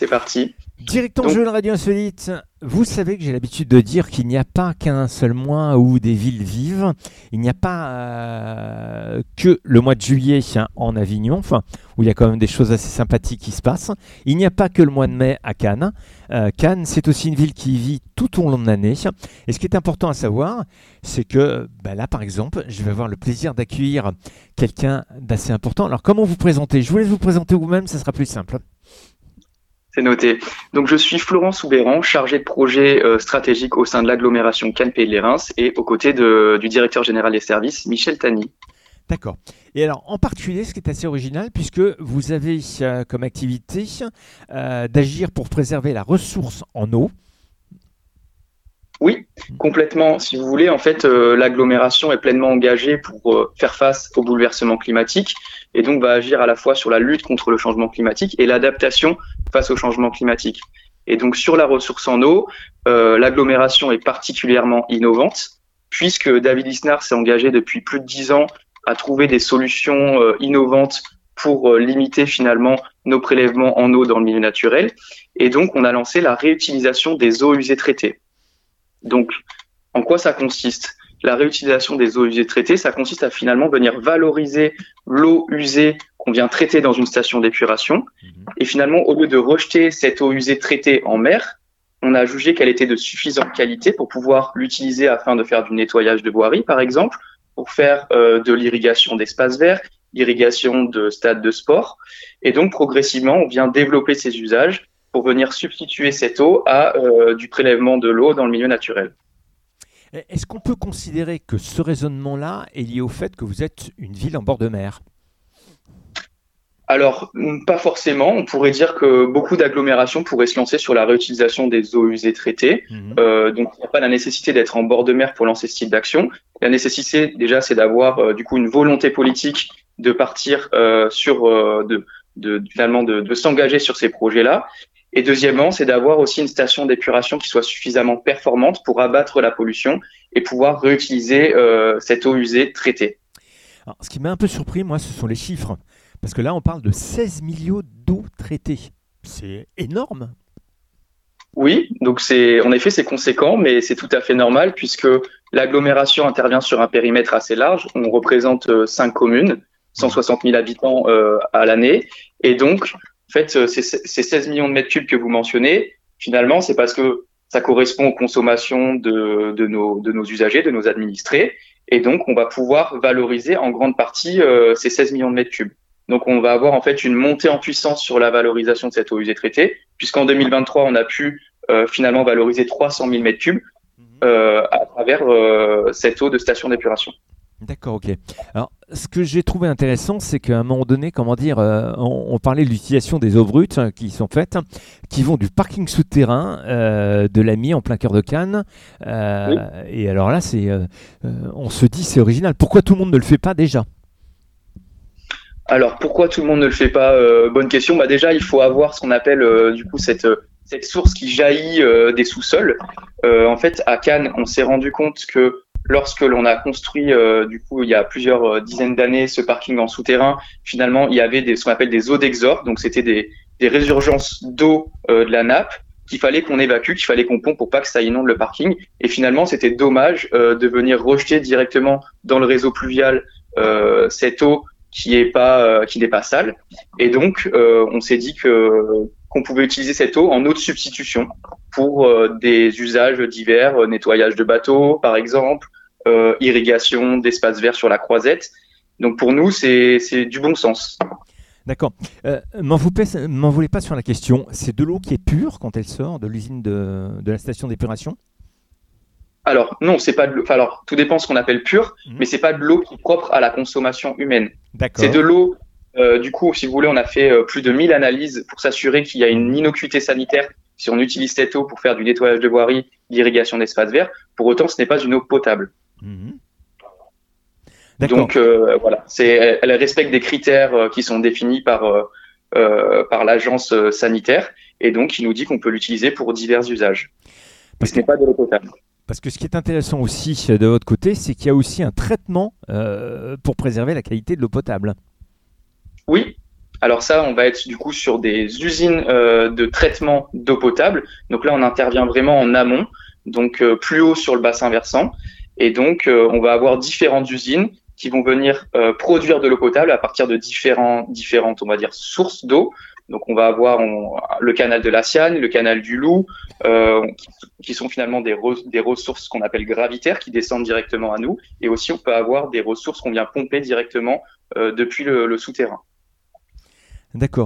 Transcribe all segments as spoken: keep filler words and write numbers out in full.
c'est parti. Directement Donc, jeu de Radio Insolite, vous savez que j'ai l'habitude de dire qu'il n'y a pas qu'un seul mois où des villes vivent. Il n'y a pas euh, que le mois de juillet hein, en Avignon, enfin, où il y a quand même des choses assez sympathiques qui se passent. Il n'y a pas que le mois de mai à Cannes. Euh, Cannes, c'est aussi une ville qui vit tout au long de l'année. Et ce qui est important à savoir, c'est que bah là, par exemple, je vais avoir le plaisir d'accueillir quelqu'un d'assez important. Alors, comment vous présenter ? Je vous laisse vous présenter vous-même, ça sera plus simple. C'est noté. Donc, je suis Florent Soubéran, chargé de projet euh, stratégique au sein de l'agglomération Cannes-Pays de Lérins et aux côtés de, du directeur général des services, Michel Tani. D'accord. Et alors, en particulier, ce qui est assez original, puisque vous avez euh, comme activité euh, d'agir pour préserver la ressource en eau. Oui, complètement. Si vous voulez, en fait, euh, l'agglomération est pleinement engagée pour euh, faire face au bouleversement climatique et donc va agir à la fois sur la lutte contre le changement climatique et l'adaptation face au changement climatique. Et donc, sur la ressource en eau, euh, l'agglomération est particulièrement innovante puisque David Lisnard s'est engagé depuis plus de dix ans à trouver des solutions euh, innovantes pour euh, limiter finalement nos prélèvements en eau dans le milieu naturel. Et donc, on a lancé la réutilisation des eaux usées traitées. Donc, en quoi ça consiste ? La réutilisation des eaux usées traitées, ça consiste à finalement venir valoriser l'eau usée qu'on vient traiter dans une station d'épuration. Et finalement, au lieu de rejeter cette eau usée traitée en mer, on a jugé qu'elle était de suffisante qualité pour pouvoir l'utiliser afin de faire du nettoyage de voirie, par exemple, pour faire euh, de l'irrigation d'espaces verts, l'irrigation de stades de sport. Et donc, progressivement, on vient développer ces usages pour venir substituer cette eau à euh, du prélèvement de l'eau dans le milieu naturel. Est-ce qu'on peut considérer que ce raisonnement-là est lié au fait que vous êtes une ville en bord de mer ? Alors, pas forcément. On pourrait dire que beaucoup d'agglomérations pourraient se lancer sur la réutilisation des eaux usées traitées. Mmh. Euh, donc, il n'y a pas la nécessité d'être en bord de mer pour lancer ce type d'action. La nécessité, déjà, c'est d'avoir euh, du coup une volonté politique de partir euh, sur, euh, de, de, finalement, de, de s'engager sur ces projets-là. Et deuxièmement, c'est d'avoir aussi une station d'épuration qui soit suffisamment performante pour abattre la pollution et pouvoir réutiliser euh, cette eau usée traitée. Alors, ce qui m'a un peu surpris, moi, ce sont les chiffres. Parce que là, on parle de seize millions d'eau traitée. C'est énorme. Oui, donc c'est, en effet, c'est conséquent, mais c'est tout à fait normal puisque l'agglomération intervient sur un périmètre assez large. On représente euh, cinq communes, cent soixante mille habitants euh, à l'année. Et donc, en fait, ces, ces seize millions de mètres cubes que vous mentionnez, finalement, c'est parce que ça correspond aux consommations de, de, nos, de nos usagers, de nos administrés. Et donc, on va pouvoir valoriser en grande partie euh, ces seize millions de mètres cubes. Donc, on va avoir en fait une montée en puissance sur la valorisation de cette eau usée traitée, puisqu'en deux mille vingt-trois, on a pu euh, finalement valoriser trois cent mille mètres cubes euh, à travers euh, cette eau de station d'épuration. D'accord, ok. Alors, ce que j'ai trouvé intéressant, c'est qu'à un moment donné, comment dire, euh, on, on parlait de l'utilisation des eaux brutes hein, qui sont faites, qui vont du parking souterrain euh, de l'A M I en plein cœur de Cannes. Euh, oui. Et alors là, c'est, euh, on se dit, c'est original. Pourquoi tout le monde ne le fait pas déjà ? Alors, pourquoi tout le monde ne le fait pas ? euh, Bonne question. Bah déjà, il faut avoir ce qu'on appelle euh, du coup cette cette source qui jaillit euh, des sous-sols. Euh, en fait, à Cannes, on s'est rendu compte que lorsque l'on a construit, euh, du coup, il y a plusieurs euh, dizaines d'années, ce parking en souterrain, finalement, il y avait des, ce qu'on appelle des eaux d'exorde. Donc, c'était des, des résurgences d'eau euh, de la nappe qu'il fallait qu'on évacue, qu'il fallait qu'on pompe pour pas que ça inonde le parking. Et finalement, c'était dommage euh, de venir rejeter directement dans le réseau pluvial euh, cette eau qui est pas euh, qui n'est pas sale. Et donc, euh, on s'est dit que qu'on pouvait utiliser cette eau en eau de substitution pour euh, des usages divers, euh, nettoyage de bateaux, par exemple, euh, irrigation d'espaces verts sur la Croisette. Donc, pour nous, c'est, c'est du bon sens. D'accord. Euh, m'en, vous, m'en voulez pas sur la question. C'est de l'eau qui est pure quand elle sort de l'usine de, de la station d'épuration ? Alors, non, c'est pas de l'eau. Enfin, alors, tout dépend de ce qu'on appelle pure, mmh. mais c'est pas de l'eau qui est propre à la consommation humaine. D'accord. C'est de l'eau. Euh, du coup, si vous voulez, on a fait euh, plus de mille analyses pour s'assurer qu'il y a une innocuité sanitaire si on utilise cette eau pour faire du nettoyage de voirie, l'irrigation d'espaces verts. Pour autant, ce n'est pas une eau potable. Mmh. Donc euh, voilà, c'est, elle, elle respecte des critères euh, qui sont définis par euh, euh, par l'agence euh, sanitaire et donc qui nous dit qu'on peut l'utiliser pour divers usages. Parce ce n'est pas de l'eau potable. Parce que ce qui est intéressant aussi de votre côté, c'est qu'il y a aussi un traitement euh, pour préserver la qualité de l'eau potable. Oui, Alors ça, on va être du coup sur des usines euh, de traitement d'eau potable. Donc là, on intervient vraiment en amont, donc euh, plus haut sur le bassin versant. Et donc, euh, on va avoir différentes usines qui vont venir euh, produire de l'eau potable à partir de différents, différentes, on va dire, sources d'eau. Donc, on va avoir on, le canal de la Siane, le canal du Loup, euh, qui, qui sont finalement des, re, des ressources qu'on appelle gravitaires qui descendent directement à nous. Et aussi, on peut avoir des ressources qu'on vient pomper directement euh, depuis le, le souterrain. D'accord.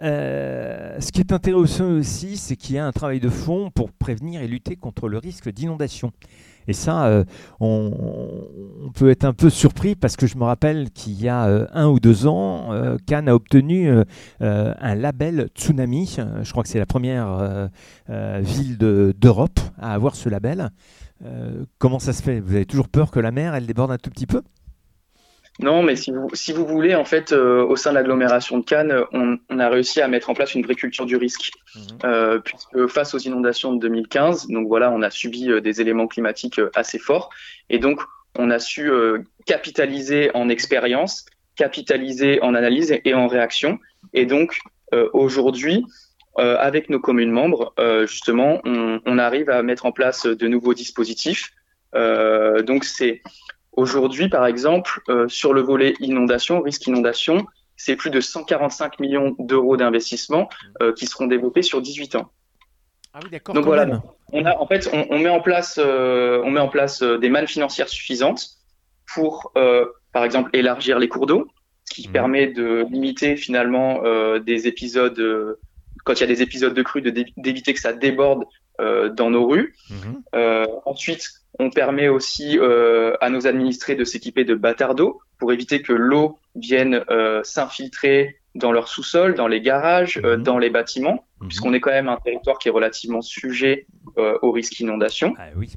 Euh, ce qui est intéressant aussi, c'est qu'il y a un travail de fond pour prévenir et lutter contre le risque d'inondation. Et ça, euh, on, on peut être un peu surpris parce que je me rappelle qu'il y a euh, un ou deux ans, euh, Cannes a obtenu euh, euh, un label Tsunami. Je crois que c'est la première euh, euh, ville de, d'Europe à avoir ce label. Euh, comment ça se fait? Vous avez toujours peur que la mer, elle déborde un tout petit peu? Non, mais si vous, si vous voulez, en fait, euh, au sein de l'agglomération de Cannes, on, on a réussi à mettre en place une vraie culture du risque. Mmh. Euh, puisque face aux inondations de deux mille quinze, donc voilà, on a subi euh, des éléments climatiques euh, assez forts. Et donc, on a su euh, capitaliser en expérience, capitaliser en analyse et, et en réaction. Et donc, euh, aujourd'hui, euh, avec nos communes membres, euh, justement, on, on arrive à mettre en place de nouveaux dispositifs. Euh, donc, c'est Aujourd'hui, par exemple, euh, sur le volet inondation, risque inondation, c'est plus de cent quarante-cinq millions d'euros d'investissement euh, qui seront développés sur dix-huit ans. Ah oui, d'accord, Donc quand voilà, même. on a en fait, on, on met en place, euh, on met en place euh, des mannes financières suffisantes pour, euh, par exemple, élargir les cours d'eau, ce qui Mmh. permet de limiter finalement euh, des épisodes, euh, quand il y a des épisodes de crue, de dé- d'éviter que ça déborde euh, dans nos rues. Mmh. Euh, ensuite, on permet aussi euh, à nos administrés de s'équiper de bâtards d'eau pour éviter que l'eau vienne euh, s'infiltrer dans leur sous-sol, dans les garages, euh, Mmh. dans les bâtiments, Mmh. puisqu'on est quand même un territoire qui est relativement sujet euh, au risque inondation. Ah oui.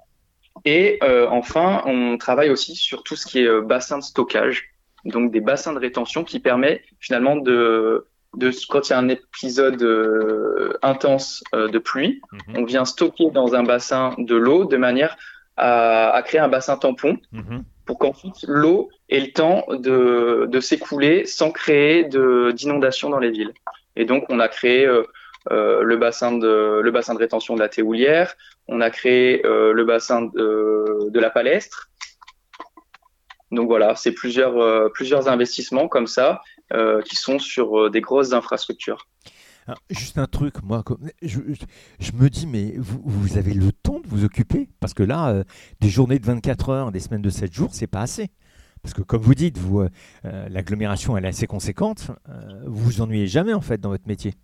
Et euh, enfin, on travaille aussi sur tout ce qui est euh, bassin de stockage, donc des bassins de rétention qui permet finalement de, de quand il y a un épisode euh, intense euh, de pluie, Mmh. on vient stocker dans un bassin de l'eau de manière à, à créer un bassin tampon Mmh. pour qu'ensuite l'eau ait le temps de, de s'écouler sans créer de, d'inondation dans les villes. Et donc, on a créé euh, euh, le bassin de le bassin de rétention de la Théoulière, on a créé euh, le bassin de, de la Palestre. Donc voilà, c'est plusieurs euh, plusieurs investissements comme ça euh, qui sont sur euh, des grosses infrastructures. Alors, juste un truc, moi, comme- je, je- je me dis, mais vous, vous avez le temps de vous occuper? Parce que là, euh, des journées de vingt-quatre heures, des semaines de sept jours, c'est pas assez. Parce que comme vous dites, vous, euh, euh, l'agglomération, elle est assez conséquente. Euh, vous vous ennuyez jamais, en fait, dans votre métier.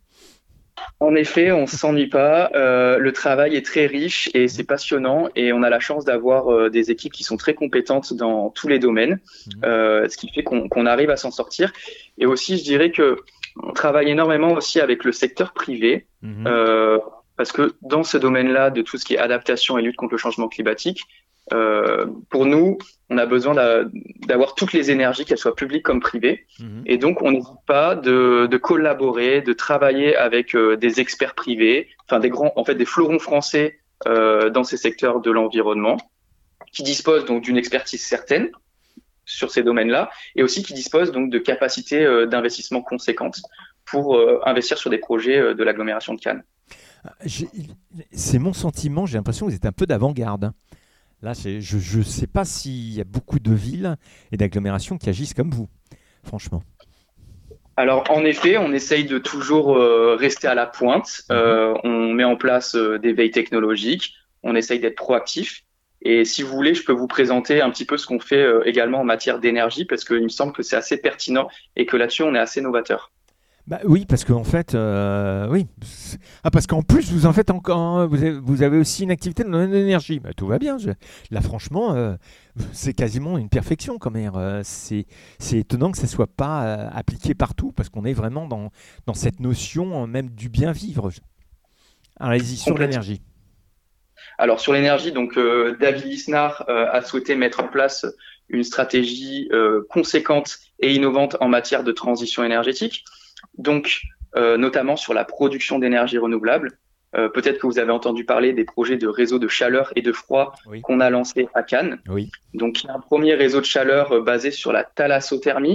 En effet, on s'ennuie pas. Euh, le travail est très riche et c'est passionnant. Et on a la chance d'avoir euh, des équipes qui sont très compétentes dans tous les domaines, Mhm. euh, ce qui fait qu'on qu'on arrive à s'en sortir. Et aussi, je dirais que on travaille énormément aussi avec le secteur privé, Mhm. euh, parce que dans ce domaine-là, de tout ce qui est adaptation et lutte contre le changement climatique, euh, pour nous, on a besoin d'a- d'avoir toutes les énergies, qu'elles soient publiques comme privées. Mhm. Et donc, on n'hésite pas de, de collaborer, de travailler avec euh, des experts privés, enfin des grands, en fait, des fleurons français euh, dans ces secteurs de l'environnement, qui disposent donc d'une expertise certaine sur ces domaines-là, et aussi qui disposent donc de capacités euh, d'investissement conséquentes pour euh, investir sur des projets euh, de l'agglomération de Cannes. Ah, j'ai- C'est mon sentiment, j'ai l'impression que vous êtes un peu d'avant-garde, hein. Là, c'est- je ne sais pas s'il y a beaucoup de villes et d'agglomérations qui agissent comme vous, franchement. Alors, en effet, on essaye de toujours euh, rester à la pointe. Mhm. Euh, on met en place euh, des veilles technologiques. On essaye d'être proactif. Et si vous voulez, je peux vous présenter un petit peu ce qu'on fait euh, également en matière d'énergie, parce qu'il me semble que c'est assez pertinent et que là-dessus, on est assez novateur. Bah oui, parce qu'en fait, euh, oui. C'est- Ah, parce qu'en plus, vous en faites encore, vous avez, vous avez aussi une activité dans l'énergie. Bah, tout va bien. je- Là, franchement, euh, c'est quasiment une perfection quand même. Euh, c'est, c'est étonnant que ça ne soit pas euh, appliqué partout, parce qu'on est vraiment dans, dans cette notion euh, même du bien vivre. Allez-y, sur Complètement. l'énergie. Alors sur l'énergie, donc euh, David Lisnard euh, a souhaité mettre en place une stratégie euh, conséquente et innovante en matière de transition énergétique, donc euh, notamment sur la production d'énergie renouvelable. Euh, peut-être que vous avez entendu parler des projets de réseau de chaleur et de froid Oui. qu'on a lancé à Cannes. Oui. Donc il y a un premier réseau de chaleur euh, basé sur la thalassothermie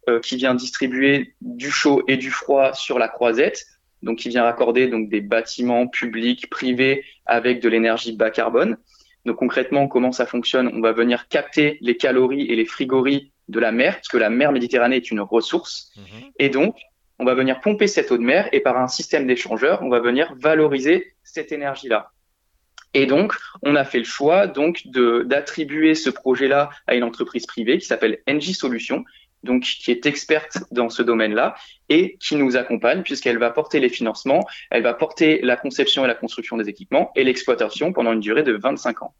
euh, qui vient distribuer du chaud et du froid sur la croisette, donc qui vient raccorder donc des bâtiments publics, privés avec de l'énergie bas carbone. Donc concrètement, comment ça fonctionne? On va venir capter les calories et les frigories de la mer, parce que la mer Méditerranée est une ressource. Mmh. Et donc, on va venir pomper cette eau de mer et par un système d'échangeurs, on va venir valoriser cette énergie-là. Et donc, on a fait le choix donc de d'attribuer ce projet-là à une entreprise privée qui s'appelle Engie Solutions, donc qui est experte dans ce domaine-là et qui nous accompagne puisqu'elle va porter les financements, elle va porter la conception et la construction des équipements et l'exploitation pendant une durée de vingt-cinq ans.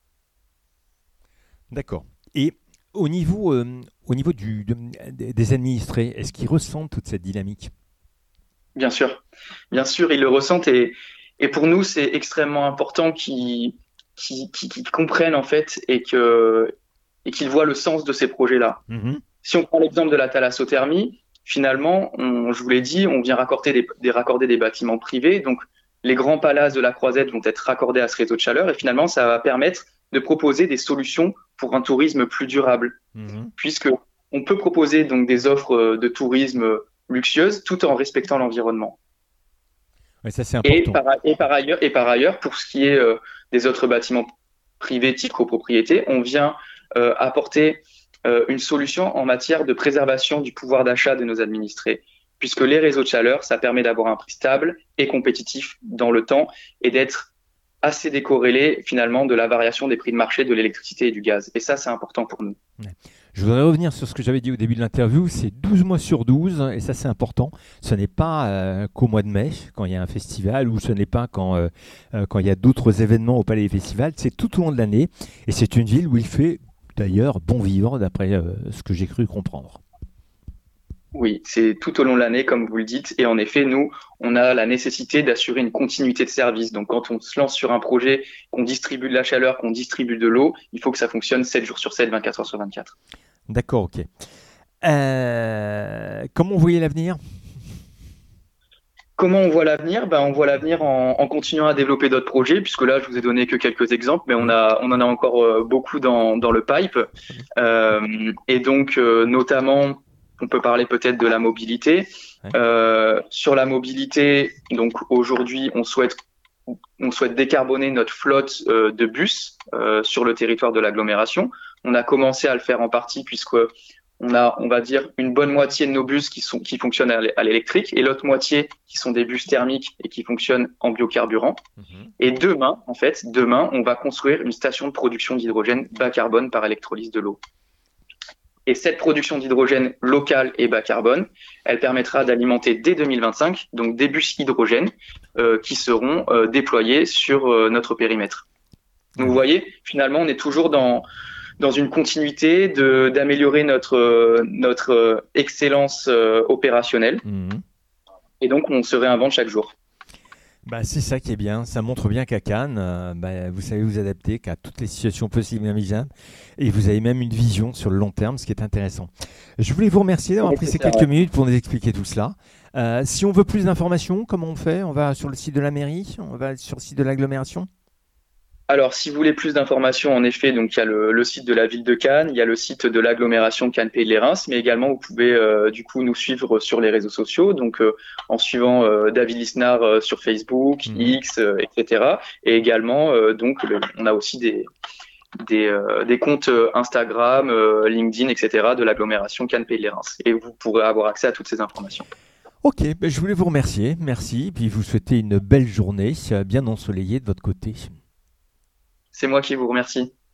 D'accord. Et au niveau, euh, au niveau du, de, des administrés, est-ce qu'ils ressentent toute cette dynamique? Bien sûr, bien sûr, ils le ressentent et, et pour nous, c'est extrêmement important qu'ils, qu'ils, qu'ils comprennent en fait et, que, et qu'ils voient le sens de ces projets-là. Mmh. Si on prend l'exemple de la thalassothermie, finalement, on, je vous l'ai dit, on vient raccorder des, des, raccorder des bâtiments privés. Donc, les grands palaces de la Croisette vont être raccordés à ce réseau de chaleur et finalement, ça va permettre de proposer des solutions pour un tourisme plus durable. Mmh. Puisque on peut proposer donc des offres de tourisme luxueuses tout en respectant l'environnement. Ouais, ça, c'est important. Et par, et, par ailleurs, et par ailleurs, pour ce qui est euh, des autres bâtiments privés type copropriété, on vient euh, apporter euh, une solution en matière de préservation du pouvoir d'achat de nos administrés, puisque les réseaux de chaleur, ça permet d'avoir un prix stable et compétitif dans le temps et d'être assez décorrélé finalement de la variation des prix de marché de l'électricité et du gaz. Et ça, c'est important pour nous. Ouais. Je voudrais revenir sur ce que j'avais dit au début de l'interview, c'est douze mois sur douze, et ça c'est important. Ce n'est pas euh, qu'au mois de mai, quand il y a un festival, ou ce n'est pas quand, euh, quand il y a d'autres événements au Palais des Festivals, c'est tout au long de l'année, et c'est une ville où il fait d'ailleurs bon vivre, d'après euh, ce que j'ai cru comprendre. Oui, c'est tout au long de l'année, comme vous le dites. Et en effet, nous, on a la nécessité d'assurer une continuité de service. Donc, quand on se lance sur un projet, qu'on distribue de la chaleur, qu'on distribue de l'eau, il faut que ça fonctionne sept jours sur sept, vingt-quatre heures sur vingt-quatre. D'accord, ok. Euh, comment vous voyez l'avenir ? Comment on voit l'avenir ? Ben, on voit l'avenir en, en continuant à développer d'autres projets, puisque là, je vous ai donné que quelques exemples, mais on, a, on en a encore euh, beaucoup dans, dans le pipe. Euh, et donc, euh, notamment... On peut parler peut-être de la mobilité. Ouais. Euh, sur la mobilité, donc aujourd'hui, on souhaite, on souhaite décarboner notre flotte euh, de bus euh, sur le territoire de l'agglomération. On a commencé à le faire en partie puisque on a, on va dire, une bonne moitié de nos bus qui sont, qui fonctionnent à l'électrique et l'autre moitié qui sont des bus thermiques et qui fonctionnent en biocarburant. Mmh. Et demain, en fait, demain, on va construire une station de production d'hydrogène bas carbone par électrolyse de l'eau. Et cette production d'hydrogène locale et bas carbone, elle permettra d'alimenter dès deux mille vingt-cinq donc des bus hydrogène euh, qui seront euh, déployés sur euh, notre périmètre. Donc vous voyez, finalement, on est toujours dans dans une continuité de d'améliorer notre euh, notre euh, excellence euh, opérationnelle. Mmh. Et donc on se réinvente chaque jour. Bah, c'est ça qui est bien, ça montre bien qu'à Cannes, euh, bah, vous savez vous adapter qu'à toutes les situations possibles et imaginables, et vous avez même une vision sur le long terme, ce qui est intéressant. Je voulais vous remercier d'avoir pris ces quelques minutes pour nous expliquer tout cela. Euh, si on veut plus d'informations, comment on fait ? On va sur le site de la mairie ? On va sur le site de l'agglomération ? Alors, si vous voulez plus d'informations, en effet, donc il y a le, le site de la ville de Cannes, il y a le site de l'agglomération Cannes Pays de les Reims, mais également vous pouvez euh, du coup nous suivre sur les réseaux sociaux, donc euh, en suivant euh, David Lisnard euh, sur Facebook, mmh. X, euh, et cetera. Et également, euh, donc le, on a aussi des des, euh, des comptes Instagram, euh, LinkedIn, et cetera. De l'agglomération Cannes Pays de les Reims. Et vous pourrez avoir accès à toutes ces informations. Ok, ben je voulais vous remercier, merci, puis vous souhaiter une belle journée, bien ensoleillée de votre côté. C'est moi qui vous remercie.